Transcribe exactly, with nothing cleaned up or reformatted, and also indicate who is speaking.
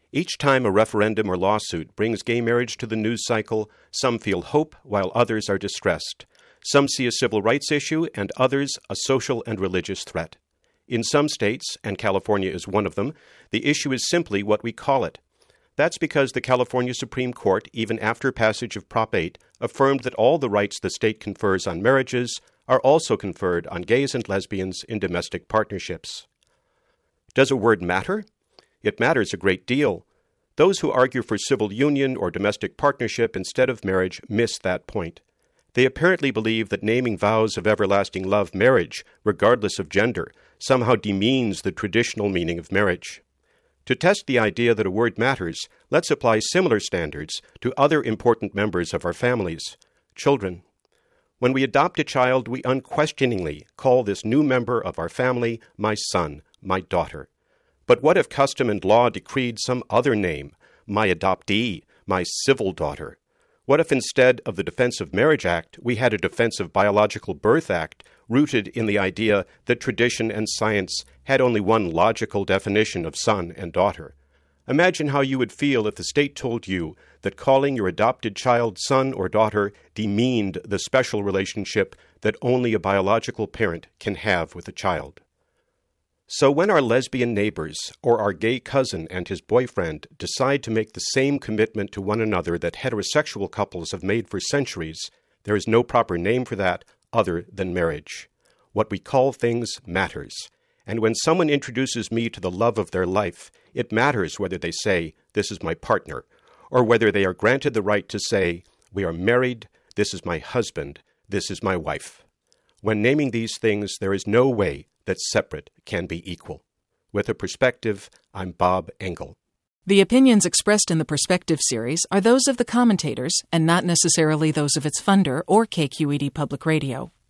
Speaker 1: Each time a referendum or lawsuit brings gay marriage to the news cycle, some feel hope while others are distressed. Some see a civil rights issue and others a social and religious threat. In some states, and California is one of them, the issue is simply what we call it. That's because the California Supreme Court, even after passage of Prop eight, affirmed that all the rights the state confers on marriages are also conferred on gays and lesbians in domestic partnerships. Does a word matter? It matters a great deal. Those who argue for civil union or domestic partnership instead of marriage miss that point. They apparently believe that naming vows of everlasting love marriage, regardless of gender, somehow demeans the traditional meaning of marriage. To test the idea that a word matters, let's apply similar standards to other important members of our families, children. When we adopt a child, we unquestioningly call this new member of our family my son, my daughter. But what if custom and law decreed some other name, my adoptee, my civil daughter? What if instead of the Defense of Marriage Act, we had a Defense of Biological Birth Act rooted in the idea that tradition and science had only one logical definition of son and daughter? Imagine how you would feel if the state told you that calling your adopted child son or daughter demeaned the special relationship that only a biological parent can have with a child. So when our lesbian neighbors or our gay cousin and his boyfriend decide to make the same commitment to one another that heterosexual couples have made for centuries, there is no proper name for that other than marriage. What we call things matters. And when someone introduces me to the love of their life, it matters whether they say, "This is my partner," or whether they are granted the right to say, "We are married, this is my husband, this is my wife." When naming these things, there is no way that separate can be equal. With a Perspective, I'm Bob Engel.
Speaker 2: The opinions expressed in the Perspective series are those of the commentators and not necessarily those of its funder or K Q E D Public Radio.